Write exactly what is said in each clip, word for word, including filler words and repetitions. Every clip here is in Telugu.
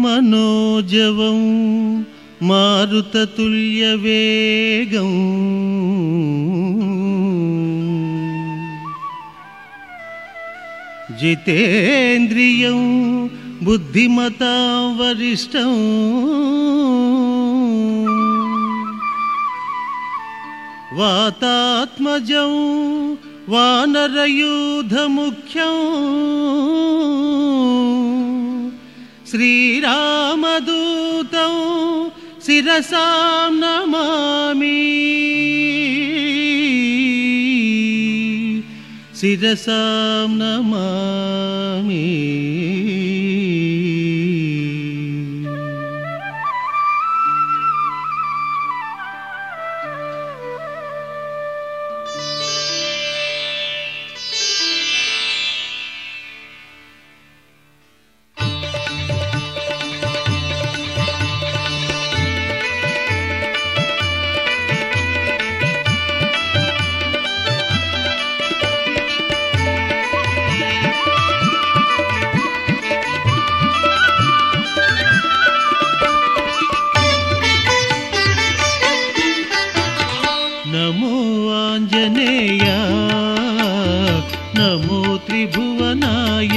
మనోజవం మారుతతుల్యవేగం జితేంద్రియం బుద్ధిమతాం వరిష్టం వాతాత్మజం వానరయూధముఖ్యం శ్రీరామదూతం శిరసా నమామి శిరసా నమామి. నమో ఆంజనేయ నమో త్రిభువనాయ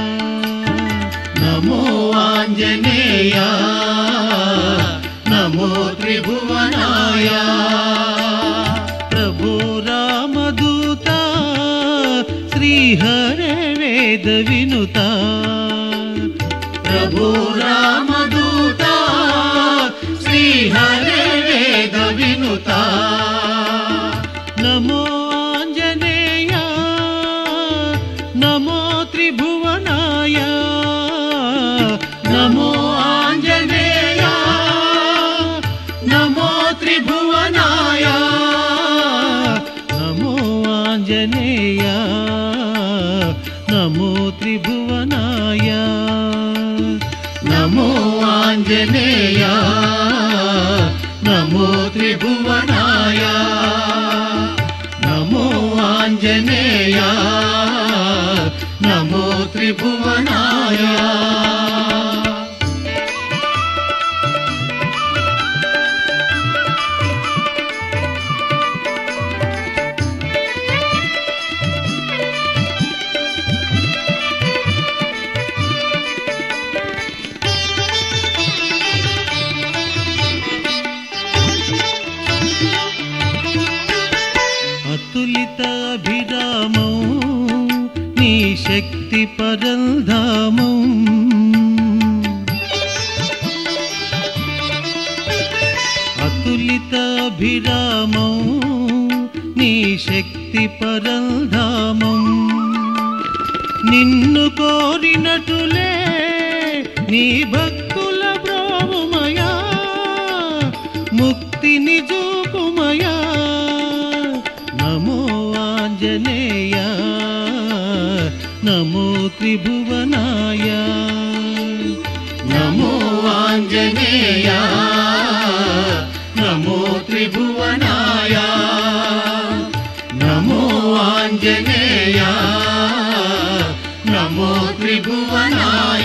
నమో ఆంజనేయ నమో త్రిభువనాయ. ప్రభో రామదూత శ్రీహరే వేద వినుత ప్రభో రామదూత శ్రీహరే వేద వినుత. నమో ఆంజనేయ నమో త్రిభువనాయ నమో ఆంజనేయ నమో త్రిభువనాయ నమో ఆంజనేయ నమో త్రిభువనాయ నమో ఆంజనేయ నమో త్రిభువనాయ నమో ఆంజనేయ నమో త్రిభువనాయ. అతులిత అభిరామం నీ శక్తి పరంధామం అతులిత అభిరామం నీ శక్తి పరంధామం. నిన్ను కోరినటులే నీ భక్తుల బ్రోవుమయా ముక్తిని చూపుమయా. నమో ఆంజనేయ నమో త్రిభువనాయ నమో ఆంజనేయ నమో త్రిభువనాయ నమో ఆంజనేయ నమో త్రిభువనాయ.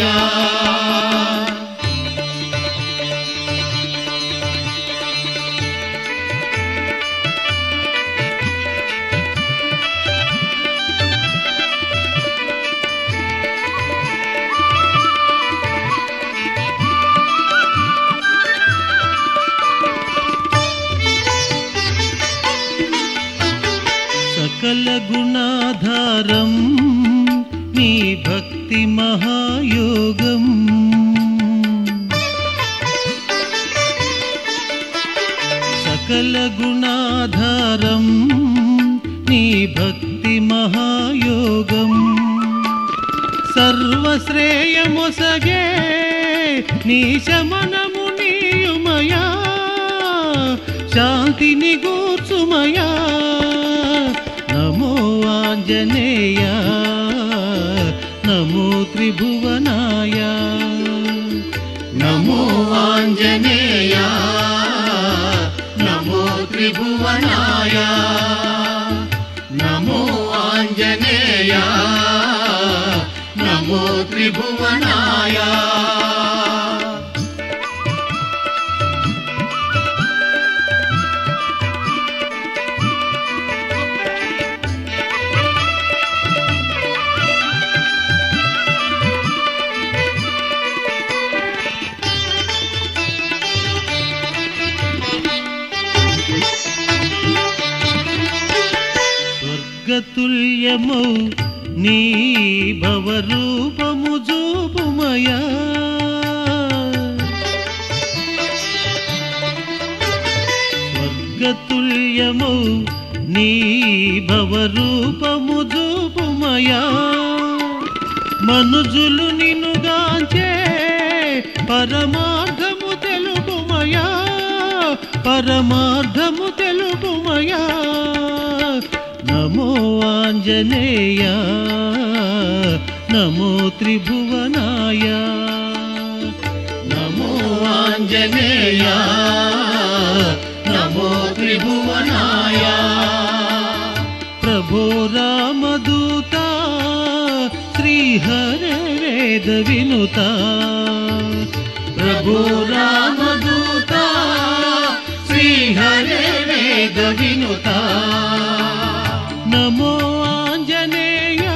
సకల గుణాధారం నీ భక్తి మహాయోగం సకల గుణాధారం నీ భక్తి మహాయోగం. సర్వశ్రేయమొసగే నీ శమనము నీయుమయా శాంతిని గూర్చుమయా. నమో ఆంజనేయ నమో త్రిభువనాయ నమో ఆంజనేయ నమో త్రిభువనాయ నమో ఆంజనేయ నమో త్రిభువనాయ. స్వర్గతుల్యమౌ నీ భవరూపము చూపుమయా స్వర్గతుల్యమౌ నీ భవరూపము చూపుమయా మనుజులు నిన్నుగాంచే పరమార్థము తెలుపుమయా పరమార్థము తెలుపుమయా నమో ఆంజనేయ నమో త్రిభువనాయ నమో ఆంజనేయ నమో త్రిభువనాయ ప్రభో రామదూత శ్రీహరే వేద వినుత ప్రభో రామదూత శ్రీహరే వేద వినుత నమో ఆంజనేయ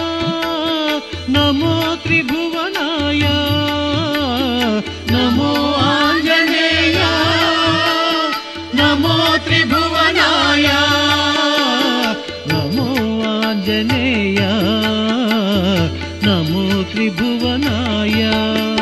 నమో త్రిభువనాయ నమో ఆంజనేయ నమో త్రిభువనాయ నమో ఆంజనేయ నమో త్రిభువనాయ